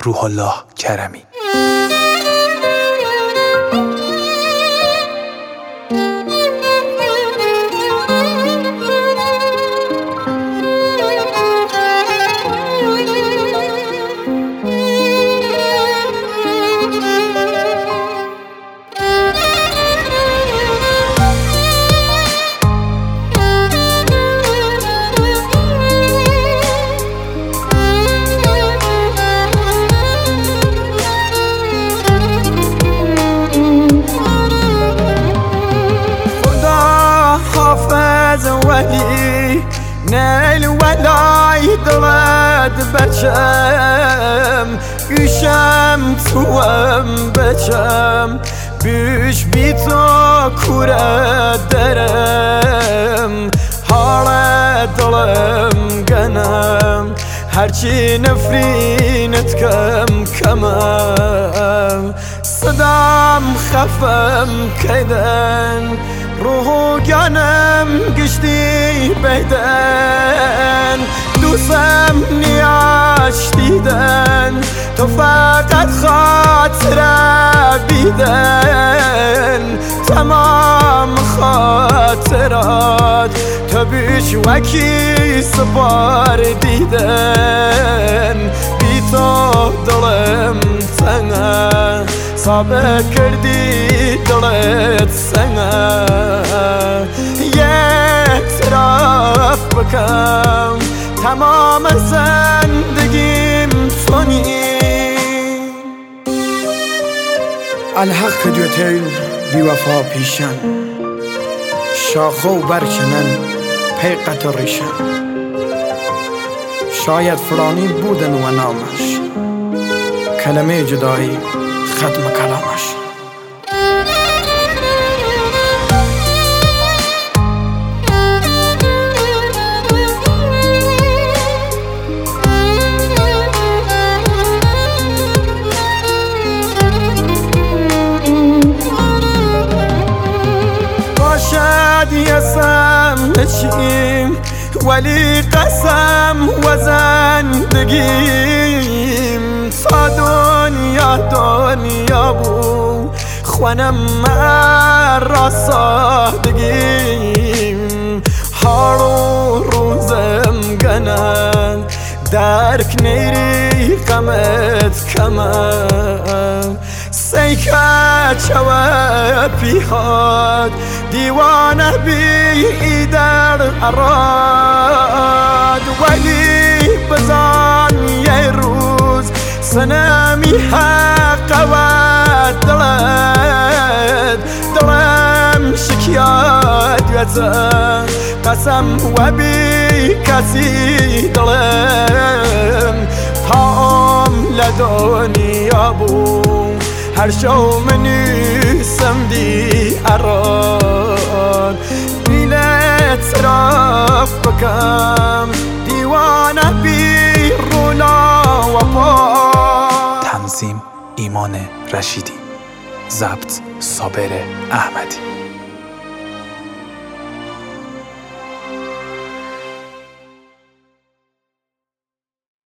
روح الله کرمی. ولی نیل ولای دلت بچم گوشم توام بچم بیش بی تو کوره درم حال دلم گنم هرچی نفرینت کمم صدام خفم کیدن روح جانم گشتی بدن دوستم نیاش دیدن تو فقط خاطره بیدن تمام خاطرات تو بیش وکی سپار دیدن بی تو دلم تنه صابه کردی دلت سنه یک طرف بکم تمام زندگیم تونی الحق دوتیل بی وفا پیشن شاخه و برکنن پی قطر ریشن شاید فلانی بودن و نامش کلمه جدایی ختم کلامش باشد یسم نشیم ولی قسم و زندگیم تا دنیا بود خوانم مرا سادگیم حال و روزم گنن درک نیری غمت کمم سیکه چوه پیهاد دیوانه بی در اراد ولی بزن یه روز سنمی حق و دلم شکیات یزن قسم و بی کسی دلم تام لدنیا بود هر شو منیسم دی اراد بیلت رف بکم دیوانه بی رولا و پا. تنظیم ایمان رشیدی، ضبط صابر احمدی.